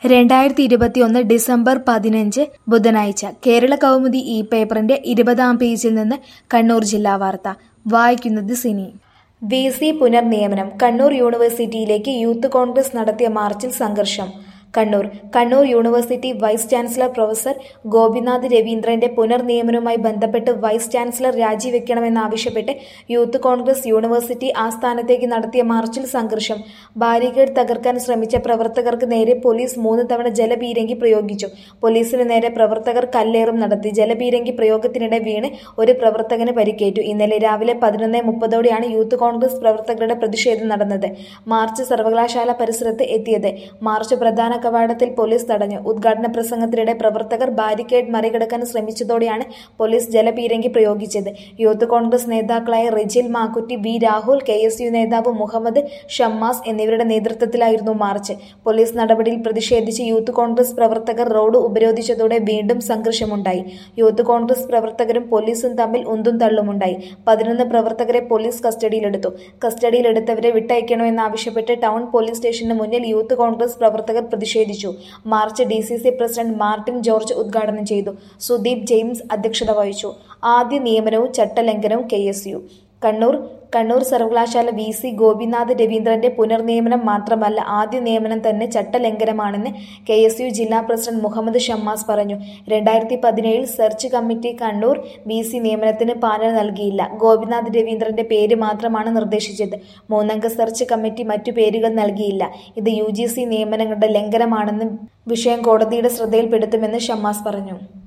2021 December 15 ബുധനാഴ്ച കേരള കൗമുദി ഈ പേപ്പറിന്റെ 20-ാം പേജിൽ നിന്ന് കണ്ണൂർ ജില്ലാ വാർത്ത വായിക്കുന്നത് സിനി. വി.സി പുനർനിയമനം. കണ്ണൂർ യൂണിവേഴ്സിറ്റിയിലേക്ക് യൂത്ത് കോൺഗ്രസ് നടത്തിയ മാർച്ചിൽ സംഘർഷം. Kannur university vice chancellor professor Gopinath രവീന്ദ്രന്റെ പുനർനിയമനവുമായി ബന്ധപ്പെട്ട് വൈസ് ചാൻസലർ രാജിവെക്കണമെന്നാവശ്യപ്പെട്ട് യൂത്ത് കോൺഗ്രസ് യൂണിവേഴ്സിറ്റി ആസ്ഥാനത്തേക്ക് നടത്തിയ മാർച്ചിൽ സംഘർഷം. ബാരിക്കേഡ് തകർക്കാൻ ശ്രമിച്ച പ്രവർത്തകർക്ക് നേരെ പോലീസ് 3 തവണ ജലപീരങ്കി പ്രയോഗിച്ചു. പോലീസിനു നേരെ പ്രവർത്തകർ കല്ലേറും നടത്തി. ജലപീരങ്കി പ്രയോഗത്തിനിടെ വീണ് ഒരു പ്രവർത്തകന് പരിക്കേറ്റു. ഇന്നലെ രാവിലെ 11:30ഓടെയാണ് യൂത്ത് കോൺഗ്രസ് പ്രവർത്തകരുടെ പ്രതിഷേധം നടന്നത്. മാർച്ച് സർവകലാശാല പരിസരത്ത് എത്തിയത്. മാർച്ച് പ്രധാന കവാടത്തിൽ പോലീസ് തടഞ്ഞു. ഉദ്ഘാടന പ്രസംഗത്തിനിടെ പ്രവർത്തകർ ബാരിക്കേഡ് മറികടക്കാൻ ശ്രമിച്ചതോടെയാണ് പോലീസ് ജലപീരങ്കി പ്രയോഗിച്ചത്. യൂത്ത് കോൺഗ്രസ് നേതാക്കളായ റിജിൽ മാക്കുറ്റി, വി രാഹുൽ, KSU നേതാവ് മുഹമ്മദ് ഷമ്മാസ് എന്നിവരുടെ നേതൃത്വത്തിലായിരുന്നു മാർച്ച്. പോലീസ് നടപടിയിൽ പ്രതിഷേധിച്ച് യൂത്ത് കോൺഗ്രസ് പ്രവർത്തകർ റോഡ് ഉപരോധിച്ചതോടെ വീണ്ടും സംഘർഷമുണ്ടായി. യൂത്ത് കോൺഗ്രസ് പ്രവർത്തകരും പോലീസും തമ്മിൽ ഉന്തും തള്ളുമുണ്ടായി. 11 പ്രവർത്തകരെ പോലീസ് കസ്റ്റഡിയിലെടുത്തു. കസ്റ്റഡിയിലെടുത്തവരെ വിട്ടയക്കണമെന്നാവശ്യപ്പെട്ട് ടൗൺ പോലീസ് സ്റ്റേഷന് മുന്നിൽ യൂത്ത് കോൺഗ്രസ് പ്രവർത്തകർ പ്രതിഷേധിച്ചു. March DCC president Martin George ഉദ്ഘാടനം ചെയ്തു. സുദീപ് ജെയിംസ് അധ്യക്ഷത വഹിച്ചു. ആദ്യ നിയമനവും ചട്ടലംഘനവും KSU. കണ്ണൂർ സർവകലാശാല VC ഗോപിനാഥ് രവീന്ദ്രന്റെ പുനർനിയമനം മാത്രമല്ല, ആദ്യ നിയമനം തന്നെ ചട്ടലംഘനമാണെന്ന് KSU ജില്ലാ പ്രസിഡന്റ് മുഹമ്മദ് ഷമ്മാസ് പറഞ്ഞു. 2017 സെർച്ച് കമ്മിറ്റി കണ്ണൂർ VC നിയമനത്തിന് പാനൽ നൽകിയില്ല. ഗോപിനാഥ് രവീന്ദ്രന്റെ പേര് മാത്രമാണ് നിർദ്ദേശിച്ചത്. 3-അംഗ സെർച്ച് കമ്മിറ്റി മറ്റു പേരുകൾ നൽകിയില്ല. ഇത് UGC നിയമനങ്ങളുടെ ലംഘനമാണെന്ന് വിഷയം കോടതിയുടെ ശ്രദ്ധയിൽപ്പെടുത്തുമെന്ന് ഷമ്മാസ് പറഞ്ഞു.